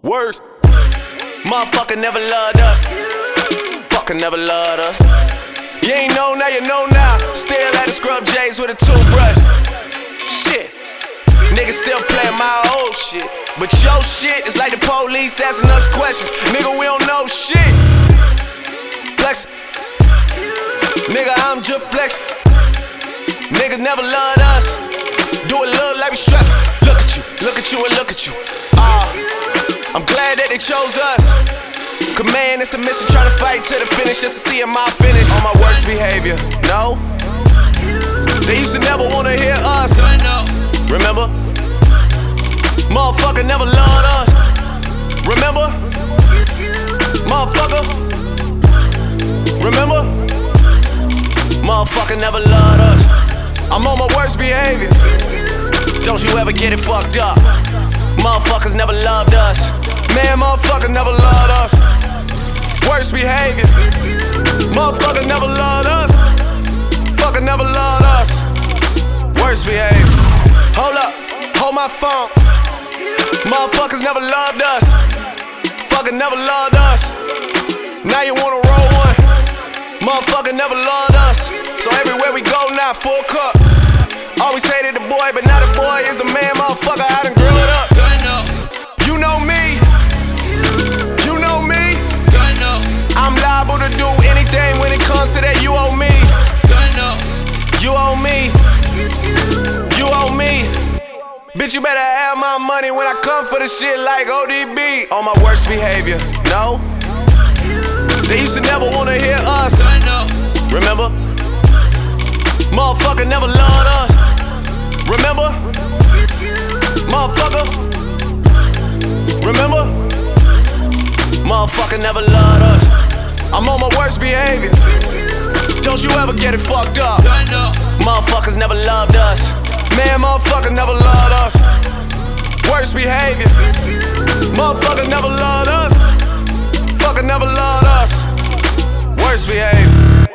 Worse. Motherfucker never loved her. Fucker never loved her. You ain't know now, you know now. Still at the scrub J's with a toothbrush. Shit. Niggas still playing my old shit. But your shit is like the police asking us questions. Nigga, we don't know shit. Flex. Nigga, I'm just flexing. Niggas never loved us. Do it look like we stressed. Look at you, and look at you. I'm glad that they chose us. Command and submission, trying to fight to the finish just to see my finish. On my worst behavior, no. They used to never wanna hear us. Remember? Motherfucker never loved us. Remember? Motherfucker. Remember? Motherfucker never loved us. I'm on my worst behavior. Don't you ever get it fucked up. Motherfuckers never loved us. Man, motherfucker never loved us. Worst behavior. Motherfucker never loved us. Fucker never loved us. Worst behavior. Hold up, hold my phone. Motherfuckers never loved us. Fucker never loved us. Now you wanna roll one. Motherfucker never loved us. So everywhere we go now, full cup. Always hated the boy, but now the boy is the man, motherfucker. I done grew it up. You know me. You know me. I'm liable to do anything when it comes to that. You owe me. You owe me. You owe me. Bitch, you better have my money when I come for the shit like ODB. On my worst behavior, no. They used to never wanna hear us. Remember? Motherfucker never loved us. Remember? Motherfucker. Remember? Motherfucker never loved us. I'm on my worst behavior. Don't you ever get it fucked up. Motherfuckers never loved us. Man, motherfucker never loved us. Worst behavior. Motherfucker never loved us. Fucker never loved us. Worst behavior.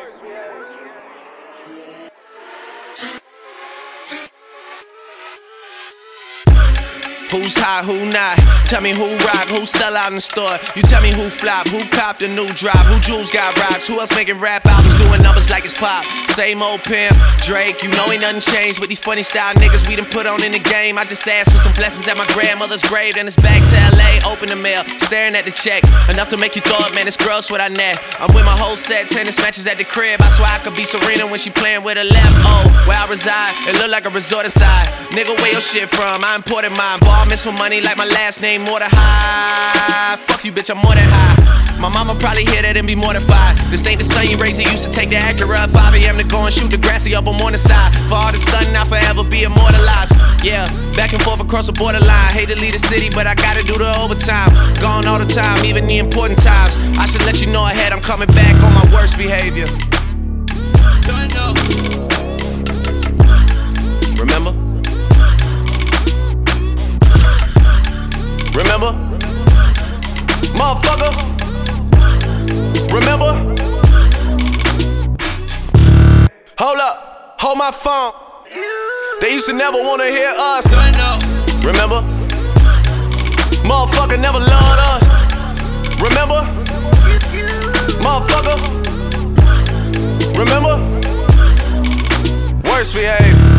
Who's hot, who not? Tell me who rock, who sell out in the store. You tell me who flop, who copped a new drop, who jewels got rocks, who else making rap albums doing numbers like it's pop. Same old pimp, Drake, you know ain't nothing changed with these funny style niggas we done put on in the game. I just asked for some blessings at my grandmother's grave, then it's back to LA, open the mail, staring at the check. Enough to make you throw up, man, it's gross what I net. I'm with my whole set, tennis matches at the crib. I swear I could be Serena when she playing with her left. Oh, where I reside, it look like a resort inside. Nigga, where your shit from? I imported mine. Ball miss for money like my last name, more than high. Fuck you, bitch, I'm more than high. My mama probably hear that and be mortified. This ain't the son you raised, he used to take the Acura at 5 a.m. to go and shoot the grassy up on the side. For all the stunning, I'll forever be immortalized. Yeah, back and forth across the borderline. Hate to leave the city, but I gotta do the overtime. Gone all the time, even the important times. I should let you know ahead, I'm coming back on my worst behavior. Remember? Remember? Motherfucker. Remember? Hold up, hold my phone. They used to never wanna hear us. Remember? Motherfucker never loved us. Remember? Motherfucker. Remember? Worst behavior.